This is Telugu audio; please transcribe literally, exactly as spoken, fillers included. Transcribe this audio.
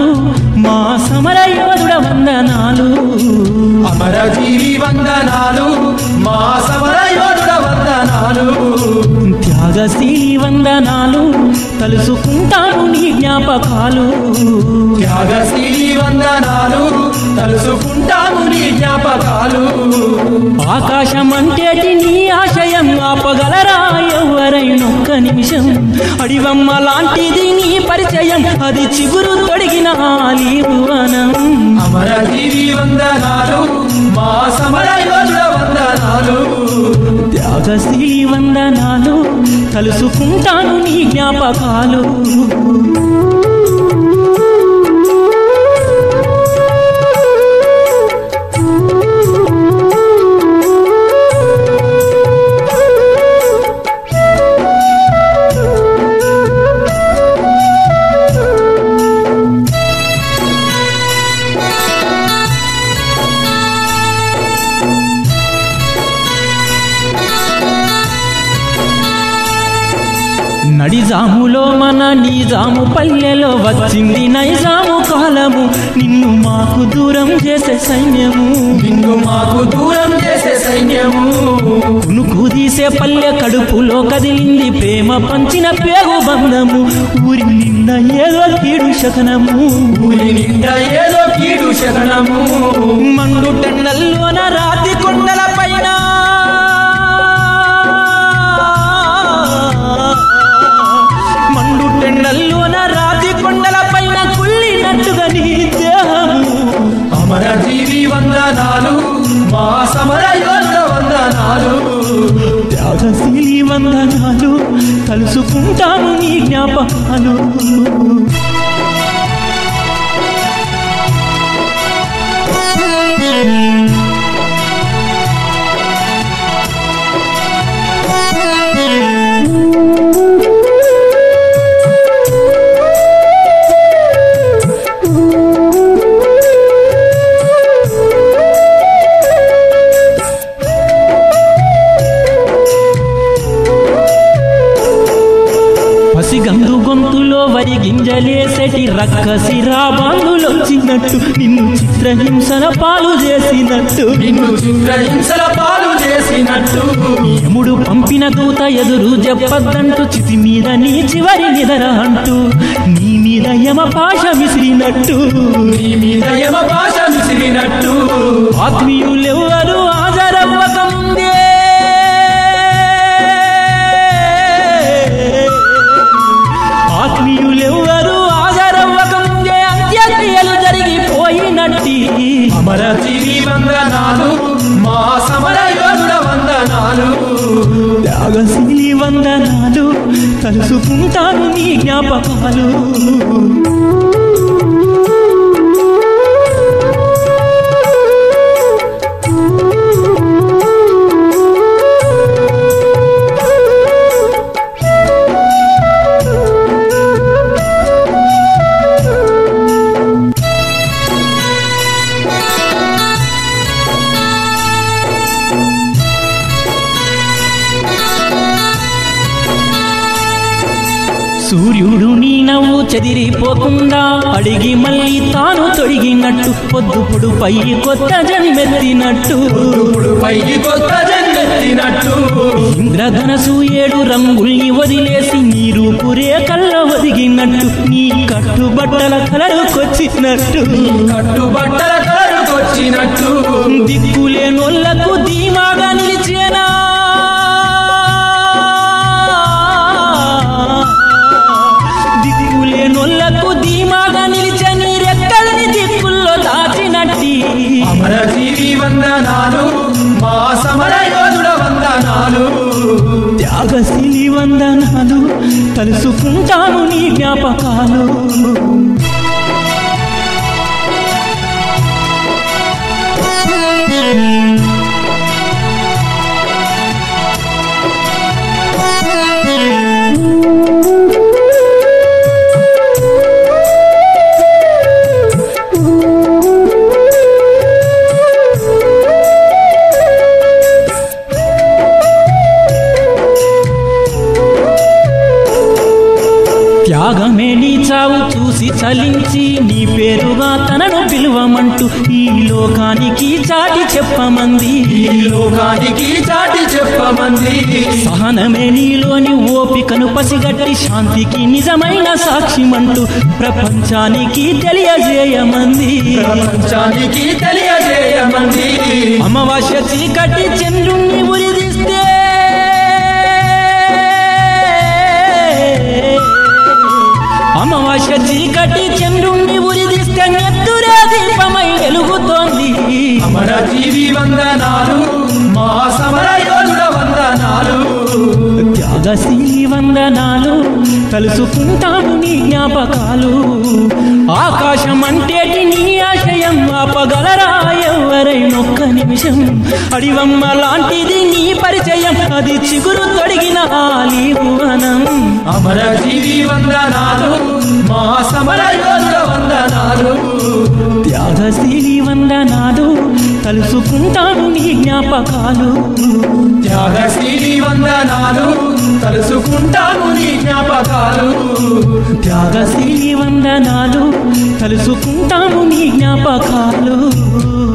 మా సమరయోధుడ వందనాలు. అమరజీవి వందనాలు మా సమరయోధుడ వందనాలు. త్యాగశీలి వందనాలు తలుసుకుంటాను నీ జ్ఞాపకాలు. త్యాగశీలి వందనాలు తలుసుకుంటాము నీ జ్ఞాపకాలు. ఆకాశమంటేటి నీ ఆశయం ఆపగలరా ఎవరైనొక్క నిమిషం. అడివమ్మ లాంటిది నీ పరిచయం అది చిగురు తొడిగిన ఆలీవనం. అమరజీవి వందనాలు మా సమరయోధుడ వందనాలు. త్యాగశీలి వందనాలు తలుసుకుంటాను నీ జ్ఞాపకాలు. నడిజాములో మన నిజాము పల్లెలో వచ్చింది నైజాము కాలము. నిన్ను మాకు దూరం చేసే సైన్యము, నిన్ను మాకు దూరం చేసే సైన్యము. కునుకు తీసే పల్లె కడుపులో కదిలింది ప్రేమ పంచిన పేగు బంధము. ఊరి నిండా ఏదో కీడు శకనము, ఊరి నిండా ఏదో కీడు శకనము. మండు టెండల్లోన రాతి కొండల పైన టెండల్లోన రాతి కొండల పైన కుళ్ళినట్టుగా నీ దేహము. అమరజీవి వందనాలు మా సమరయోధుడ వందనాలు. త్యాగశీలి వందనాలు తలుసుకుంటాను నీ జ్ఞాపకాలు. గందు గొంతులో వరి గింజలేసేటి రక్కసి రాబాందులొచ్చినట్టు నిన్ను చిత్రహింసల పాలు చేసినట్టు, నిన్ను చిత్రహింసల పాలు చేసినట్టు. యముడు పంపిన దూత ఎదురు చెప్పద్దంటూ చితి మీద నీ చివరి నిదర అంటూ నీ మీద యమ పాశ విసిరినట్టు, నీ మీద యమ పాశ విసిరినట్టు. ఆత్మీయులెవ్వరు హాజరవ్వక ముందే ఆత్మీయులెవ్వరు హాజరవ్వక ముందే అంత్యక్రియలు జరిగిపోయినట్టి. అమరజీవి వందనాలు మా సమరయోధుడ వందనాలు. త్యాగశీలి వందనాలు తలుసుకుంటాను నీ జ్ఞాపకాలు. సూర్యుడు నీ నవ్వు చెదిరిపోకుండా అడిగి మళ్ళీ తాను తొడిగినట్టు, పొద్దు పొడుపై కొత్త జన్మెత్తినట్టు, పై కొత్త జన్మెత్తినట్టు. ఇంద్రధనసు ఏడు రంగుల్ని వదిలేసి నీ రూపు రేఖల్లో ఒదిగినట్టు, నీ కట్టుబట్టల కలరుకొచ్చినట్టు, కట్టుబట్టల కలరుకొచ్చినట్టు. దిక్కులేనోళ్లకు ధీమాగా నిలిచేనా నొల్లకు ధీమాగా నిలిచని రెక్కలని దిక్కుల్లో దాచినట్టి. అమరజీవి వందనాలు మా సమరయోధుడ వందనాలు. త్యాగశీలి వందనాలు తలుసుకుంటాను నీ జ్ఞాపకాలు. త్యాగమే నీ చావు చూసి చలి నీ పేరుగా తనను పిలువమంటూ ఈ లోకానికి చాటి చెప్పమంది ఈ లోకానికి చాటి చెప్పమంది సహనమే నీలోని ఓపికను పసిగట్టి శాంతికి నిజమైన సాక్ష్యమంటూ ప్రపంచానికి తెలియజేయమంది ప్రపంచానికి తెలియజేయమంది అమావాస్య చీకటి చంద్రుణ్ణి ఉరిదిస్తే అమావాస్య చీకటి చంద్రుణ్ణి ఉరిదిస్తే నెత్తురే దీపమై వెలుగుతోంది అమరజీవి వందనాలు మా సమర యోధుడ వందనాలు త్యాగశీలి వందనాలు తలుసుకుంటాము నీ జ్ఞాపకాలు ఆకాశం అంటేటి నీ ఆశయం ఆపగలరా ఎవరైనొక్క నిమిషం అడివమ్మ లాంటిది నీ పరిచయం అది చిగురు తొడిగిన ఆలీవనం అమరజీవి వందనాలు మా సమర యోధుడ వందనాలు త్యాగశీలి వందనాలు తలుసుకుంటాము నీ జ్ఞాపకాలు త్యాగశీలి వందనాలు తలుసుకుంటాము నీ జ్ఞాపకాలు త్యాగశీలి వందనాలు తలుసుకుంటాము నీ జ్ఞాపకాలు